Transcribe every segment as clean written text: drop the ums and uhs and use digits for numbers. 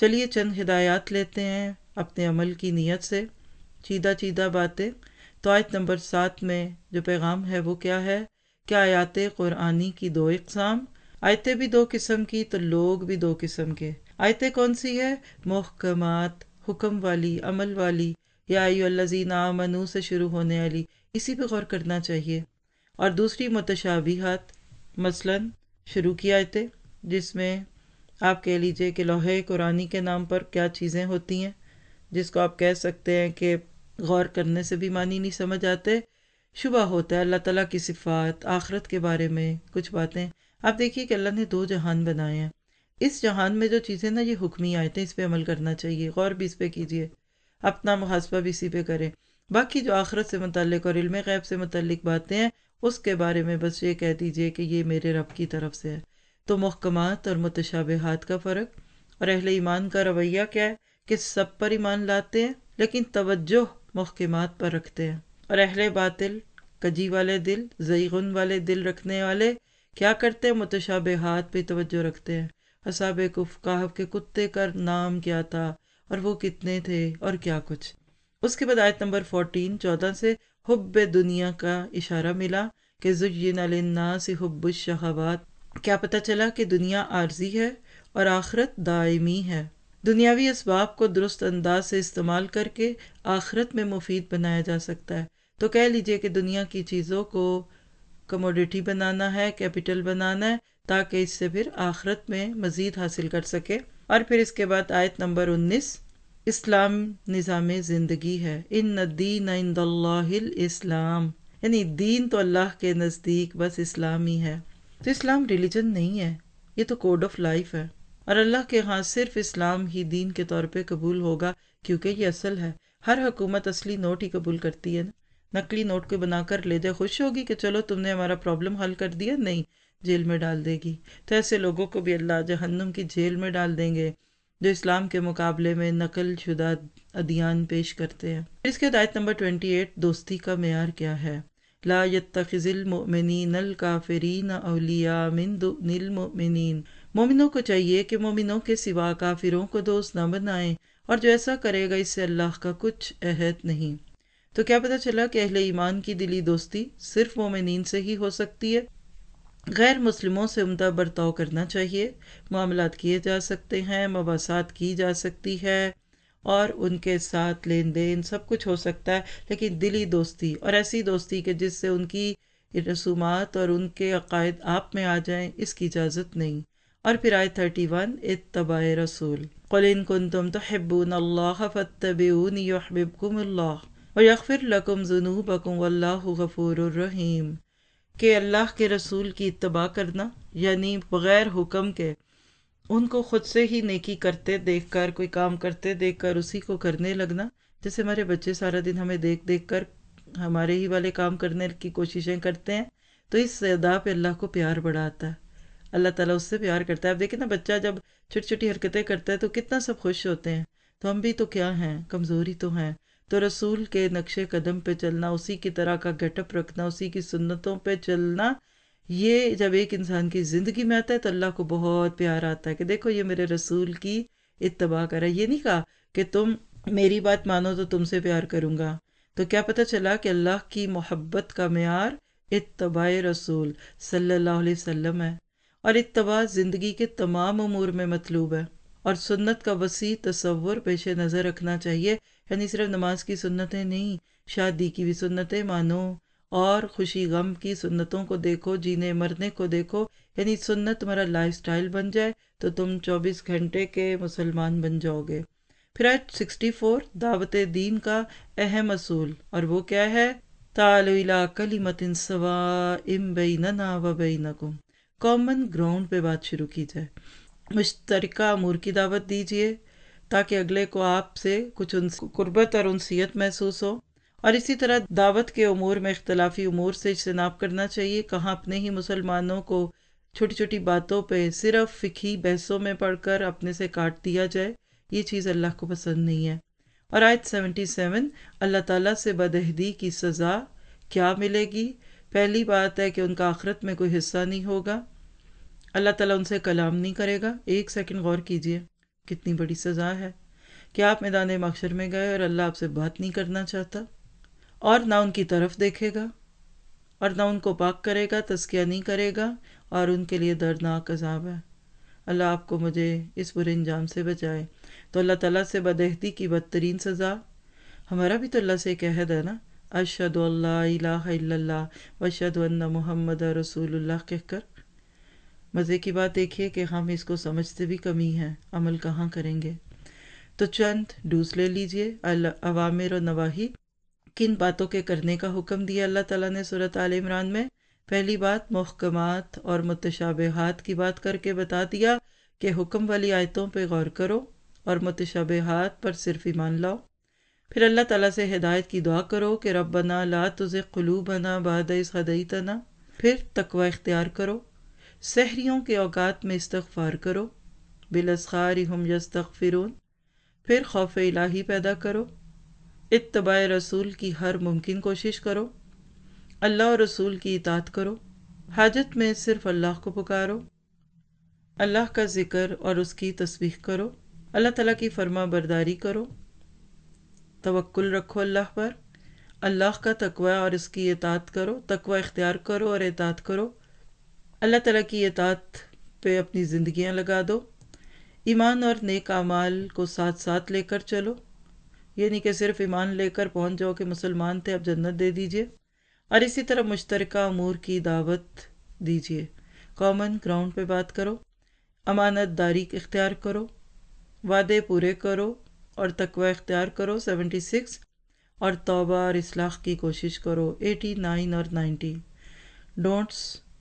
چلیے چند ہدایات لیتے ہیں اپنے عمل کی نیت سے، چیدہ چیدہ باتیں۔ تو آیت نمبر 7 میں جو پیغام ہے وہ کیا ہے کہ آیات قرآنی کی دو اقسام، آیتیں بھی دو قسم کی تو لوگ بھی دو قسم کے۔ آیتیں کون سی ہے؟ محکمات، حکم والی، عمل والی، یا ایھا الذین آمنوا سے شروع ہونے والی، اسی پہ غور کرنا چاہیے۔ اور دوسری متشابہات، مثلاً شروع کی آیتیں جس میں آپ کہہ لیجئے کہ لوحہ قرآنی کے نام پر کیا چیزیں ہوتی ہیں، جس کو آپ کہہ سکتے ہیں کہ غور کرنے سے بھی معنی نہیں سمجھ آتے، شبہ ہوتا ہے اللہ تعالیٰ کی صفات، آخرت کے بارے میں کچھ باتیں۔ آپ دیکھیے کہ اللہ نے دو جہان بنائے ہیں، اس جہان میں جو چیزیں نا یہ حکمی آیتیں، اس پہ عمل کرنا چاہیے، غور بھی اس پہ کیجئے، اپنا محاسبہ بھی اسی پہ کریں۔ باقی جو آخرت سے متعلق اور علم غیب سے متعلق باتیں ہیں اس کے بارے میں بس یہ کہہ دیجئے کہ یہ میرے رب کی طرف سے ہے۔ تو محکمات اور متشابہات کا فرق، اور اہل ایمان کا رویہ کیا ہے کہ سب پر ایمان لاتے ہیں لیکن توجہ محکمات پر رکھتے ہیں، اور اہل باطل، کجی والے دل، زیغن والے دل رکھنے والے کیا کرتے ہیں؟ متشابہات پہ توجہ رکھتے ہیں۔ اصحاب کہف کے کتے کا نام کیا تھا اور وہ کتنے تھے اور کیا کچھ۔ اس کے بعد آیت نمبر 14 سے حب دنیا کا اشارہ ملا کہ زین للناس حب الشہوات۔ کیا پتہ چلا کہ دنیا عارضی ہے اور آخرت دائمی ہے۔ دنیاوی اسباب کو درست انداز سے استعمال کر کے آخرت میں مفید بنایا جا سکتا ہے۔ تو کہہ لیجئے کہ دنیا کی چیزوں کو کموڈیٹی بنانا ہے، کیپٹل بنانا ہے، تاکہ اس سے پھر آخرت میں مزید حاصل کر سکے۔ اور پھر اس کے بعد آیت نمبر 19، اسلام نظام زندگی ہے۔ ان الدین عند اللہ الاسلام، یعنی دین تو اللہ کے نزدیک بس اسلام ہی ہے۔ تو اسلام ریلیجن نہیں ہے، یہ تو کوڈ آف لائف ہے، اور اللہ کے ہاں صرف اسلام ہی دین کے طور پہ قبول ہوگا، کیونکہ یہ اصل ہے۔ ہر حکومت اصلی نوٹ ہی قبول کرتی ہے نا، نقلی نوٹ کو بنا کر لے جائے، خوش ہوگی کہ چلو تم نے ہمارا پرابلم حل کر دیا؟ نہیں، جیل میں ڈال دے گی۔ تو ایسے لوگوں کو بھی اللہ جہنم کی جیل میں ڈال دیں گے جو اسلام کے مقابلے میں نقل شدہ ادیان پیش کرتے ہیں۔ اس کے آیت نمبر 28، دوستی کا معیار کیا ہے؟ لا يتخذ المؤمنین الکافرین اولیاء من دون المؤمنین، مومنوں کو چاہیے کہ مومنوں کے سوا کافروں کو دوست نہ بنائیں، اور جو ایسا کرے گا اس سے اللہ کا کچھ عہد نہیں۔ تو کیا پتہ چلا کہ اہل ایمان کی دلی دوستی صرف مومنین سے ہی ہو سکتی ہے، غیر مسلموں سے عمدہ برتاؤ کرنا چاہیے، معاملات کیے جا سکتے ہیں، مباحثات کی جا سکتی ہے، اور ان کے ساتھ لین دین سب کچھ ہو سکتا ہے، لیکن دلی دوستی اور ایسی دوستی کہ جس سے ان کی رسومات اور ان کے عقائد آپ میں آ جائیں، اس کی اجازت نہیں۔ اور پھر آیت 31، اتباع رسول، قل ان کنتم تحبون اللہ فاتبعونی یحببکم اللہ ویغفر لکم ذنوبکم واللہ غفور الرحیم، کہ اللہ کے رسول کی اتباع کرنا یعنی بغیر حکم کے ان کو خود سے ہی نیکی کرتے دیکھ کر، کوئی کام کرتے دیکھ کر اسی کو کرنے لگنا، جیسے ہمارے بچے سارا دن ہمیں دیکھ دیکھ کر ہمارے ہی والے کام کرنے کی کوششیں کرتے ہیں، تو اس ادا پہ اللہ کو پیار بڑا آتا ہے، اللہ تعالیٰ اس سے پیار کرتا ہے۔ اب دیکھیں نا، بچہ جب چھوٹی چھوٹی حرکتیں کرتا ہے تو کتنا سب خوش ہوتے ہیں، تو ہم بھی تو کیا ہیں، کمزوری تو ہیں۔ تو رسول کے نقش قدم پہ چلنا، اسی کی طرح کا گیٹ اپ رکھنا، اسی کی سنتوں پہ چلنا، یہ جب ایک انسان کی زندگی میں آتا ہے تو اللہ کو بہت پیار آتا ہے کہ دیکھو یہ میرے رسول کی اتباع کرا۔ یہ نہیں کہا کہ تم میری بات مانو تو تم سے پیار کروں گا۔ تو کیا پتہ چلا کہ اللہ کی محبت کا معیار اتباع رسول صلی اللہ علیہ وسلم ہے، اور اتباع زندگی کے تمام امور میں مطلوب ہے، اور سنت کا وسیع تصور پیش نظر رکھنا چاہیے، یعنی صرف نماز کی سنتیں نہیں، شادی کی بھی سنتیں مانو، اور خوشی غم کی سنتوں کو دیکھو، جینے مرنے کو دیکھو، یعنی سنت تمہارا لائف سٹائل بن جائے تو تم 24 گھنٹے کے مسلمان بن جاؤ گے۔ پھر آیت 64، دعوت دین کا اہم اصول، اور وہ کیا ہے؟ تعالوا الی کلمۃ سواء بیننا و بینکم، کامن گراؤنڈ پہ بات شروع کی جائے، مشترکہ امور کی دعوت دیجیے تاکہ اگلے کو آپ سے کچھ قربت اور انسیت محسوس ہو، اور اسی طرح دعوت کے امور میں اختلافی امور سے اجتناب کرنا چاہیے۔ کہاں اپنے ہی مسلمانوں کو چھوٹی چھوٹی باتوں پہ صرف فقہی بحثوں میں پڑھ کر اپنے سے کاٹ دیا جائے، یہ چیز اللہ کو پسند نہیں ہے۔ اور آیت 77، اللہ تعالیٰ سے بدعہدی کی سزا کیا ملے گی؟ پہلی بات ہے کہ ان کا آخرت میں کوئی حصہ نہیں ہوگا، اللہ تعالیٰ ان سے کلام نہیں کرے گا۔ ایک سیکنڈ غور کیجئے، کتنی بڑی سزا ہے کہ آپ میدان محشر میں گئے اور اللہ آپ سے بات نہیں کرنا چاہتا اور نہ ان کی طرف دیکھے گا اور نہ ان کو پاک کرے گا، تزکیہ نہیں کرے گا، اور ان کے لیے دردناک عذاب ہے۔ اللہ آپ کو مجھے اس برے انجام سے بچائے۔ تو اللہ تعالیٰ سے بدعہدی کی بدترین سزا، ہمارا بھی تو اللہ سے ایک عہد ہے نا، اشہد ان لا الہ الا اللہ واشہد ان محمد رسول اللہ کہہ کر۔ مزے کی بات دیکھیے کہ ہم اس کو سمجھتے بھی کمی ہیں، عمل کہاں کریں گے۔ تو چند ڈوز لے لیجئے، اوامر و نواہی، کن باتوں کے کرنے کا حکم دیا اللہ تعالیٰ نے سورۃ آل عمران میں۔ پہلی بات محکمات اور متشابہات کی بات کر کے بتا دیا کہ حکم والی آیتوں پہ غور کرو اور متشابہات پر صرف ایمان لاؤ۔ پھر اللہ تعالیٰ سے ہدایت کی دعا کرو کہ ربنا لا تزغ قلوبنا بعد اذ ہدیتنا۔ پھر تقوی اختیار کرو، سحریوں کے اوقات میں استغفار کرو، بالاسحار ہم یستغفرون۔ پھر خوف الہی پیدا کرو، اتباع رسول کی ہر ممکن کوشش کرو، اللہ اور رسول کی اطاعت کرو، حاجت میں صرف اللہ کو پکارو، اللہ کا ذکر اور اس کی تسبیح کرو، اللہ تعالیٰ کی فرما برداری کرو، توکل رکھو اللہ پر، اللہ کا تقوی اور اس کی اطاعت کرو، تقوی اختیار کرو اور اطاعت کرو، اللہ تعالیٰ کی اطاعت پہ اپنی زندگیاں لگا دو، ایمان اور نیک اعمال کو ساتھ ساتھ لے کر چلو، یہ نہیں کہ صرف ایمان لے کر پہنچ جاؤ کہ مسلمان تھے اب جنت دے دیجئے، اور اسی طرح مشترکہ امور کی دعوت دیجئے، کامن گراؤنڈ پہ بات کرو، امانت داری اختیار کرو، وعدے پورے کرو اور تقوی اختیار کرو 76، اور توبہ اور اصلاح کی کوشش کرو 89 اور 90۔ ڈونٹس،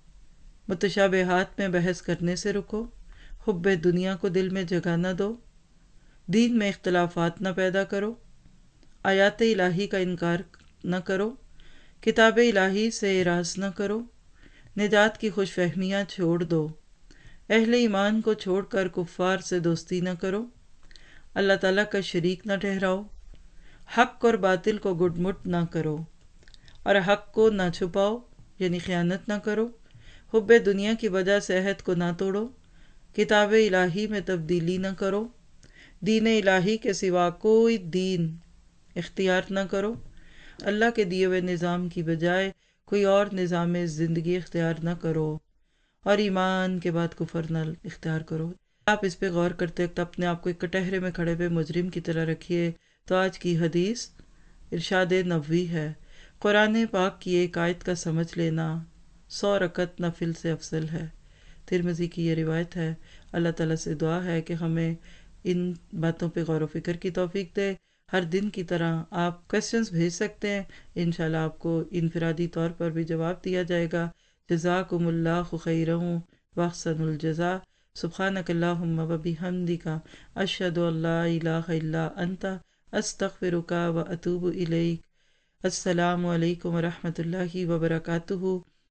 متشابہات میں بحث کرنے سے رکو، حب دنیا کو دل میں جگہ نہ دو، دین میں اختلافات نہ پیدا کرو، آیات الہی کا انکار نہ کرو، کتاب الہی سے اعراض نہ کرو، نجات کی خوش فہمیاں چھوڑ دو، اہل ایمان کو چھوڑ کر کفار سے دوستی نہ کرو، اللہ تعالیٰ کا شریک نہ ٹھہراؤ، حق اور باطل کو گڈ مٹ نہ کرو، اور حق کو نہ چھپاؤ یعنی خیانت نہ کرو، حب دنیا کی وجہ سے عہد کو نہ توڑو، کتاب الہی میں تبدیلی نہ کرو، دین الہی کے سوا کوئی دین اختیار نہ کرو، اللہ کے دیے ہوئے نظام کی بجائے کوئی اور نظام زندگی اختیار نہ کرو، اور ایمان کے بعد کفر نہ اختیار کرو۔ آپ اس پہ غور کرتے وقت اپنے آپ کو ایک کٹہرے میں کھڑے ہوئے مجرم کی طرح رکھیے۔ تو آج کی حدیث ارشاد نبوی ہے، قرآن پاک کی ایک آیت کا سمجھ لینا 100 رکعت نفل سے افضل ہے۔ ترمذی کی یہ روایت ہے۔ اللہ تعالیٰ سے دعا ہے کہ ہمیں ان باتوں پہ غور و فکر کی توفیق دے۔ ہر دن کی طرح آپ کویسچنز بھیج سکتے ہیں، انشاءاللہ آپ کو انفرادی طور پر بھی جواب دیا جائے گا۔ جزاکم اللہ خیرا واحسن الجزاء۔ سبحانک اللہم و بحمدک، اشہد ان لا الہ الا انت، استغفرک و اتوب الیک۔ السلام علیکم ورحمۃ اللہ وبرکاتہ۔